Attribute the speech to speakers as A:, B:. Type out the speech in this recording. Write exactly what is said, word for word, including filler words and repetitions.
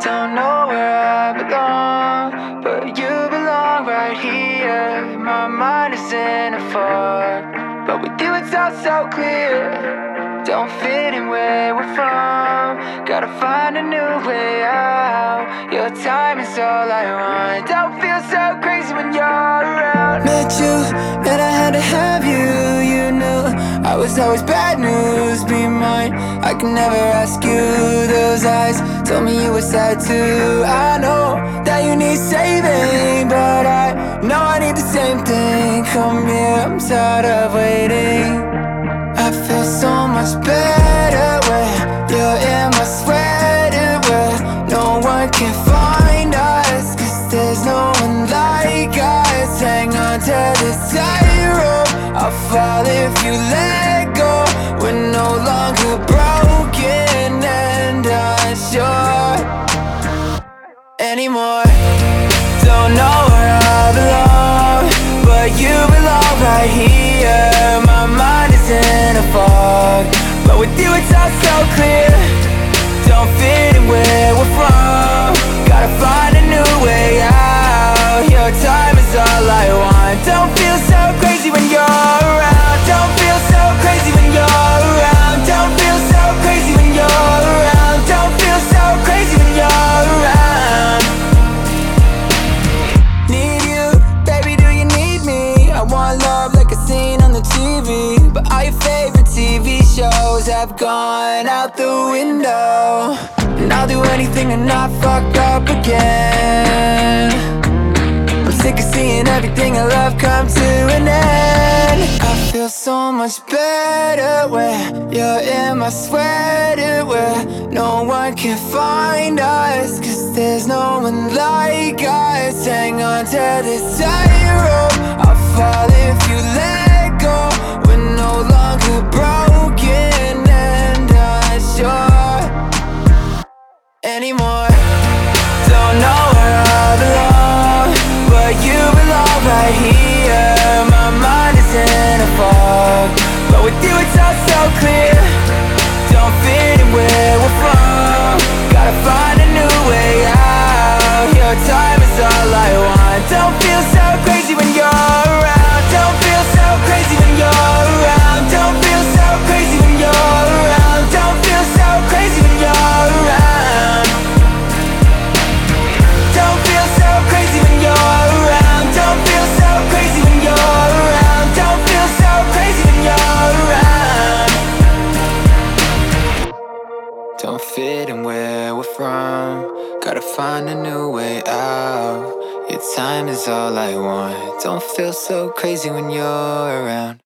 A: Don't know where I belong, but you belong right here. My mind is in a fog, but with you it's all so clear. Don't fit in where we're from, gotta find a new way out. Your time is all I want. Don't feel so crazy when you're around. Met you, and I had to have you. You knew I was always bad news. Be mine, I can never ask you. Those eyes told me you were sad too. I know that you need saving, but I know I need the same thing. Come here, I'm tired of waiting. I feel so much better when you're in my sweater, where no one can find us, cause there's no one like us. Hang on to this tightrope, I'll fall if you let go. We're no longer broken and unsure anymore. Don't know where I belong, but you belong right here. My mind is in a fog, but with you it's all so clear. Don't fit in where we're from, gotta find a new way out. Your time is all I want. Don't feel so crazy when you're around. Don't feel so crazy when you're around. Don't feel so crazy when you're around. Don't feel so crazy when you're around. Need you, baby, do you need me? I want love like a scene on the T V, but all your favorite T V shows have gone out the window. And I'll do anything to not fuck up again. I'm sick of seeing everything I love come to an end. I feel so much better when you're in my sweater, where no one can find us, cause there's no one like us. Hang on to this tightrope, I'll fall if you let go. We're no longer broken and unsure anymore. Don't know where I belong, but you belong right here. My mind is in a fog, but with you it's all so clear. Don't fit in where we're from, gotta find a new way out. Your time is all I want. Don't feel so crazy when you're around. Don't feel so crazy when you're around. Don't feel so crazy when you're around. Don't feel so crazy when you're around. Don't feel so crazy when you're around. Don't feel so crazy when you're around. Don't feel so crazy when you're around. Don't fit in where we're from, gotta find a new way out. Your time is all I want. Don't feel so crazy when you're around.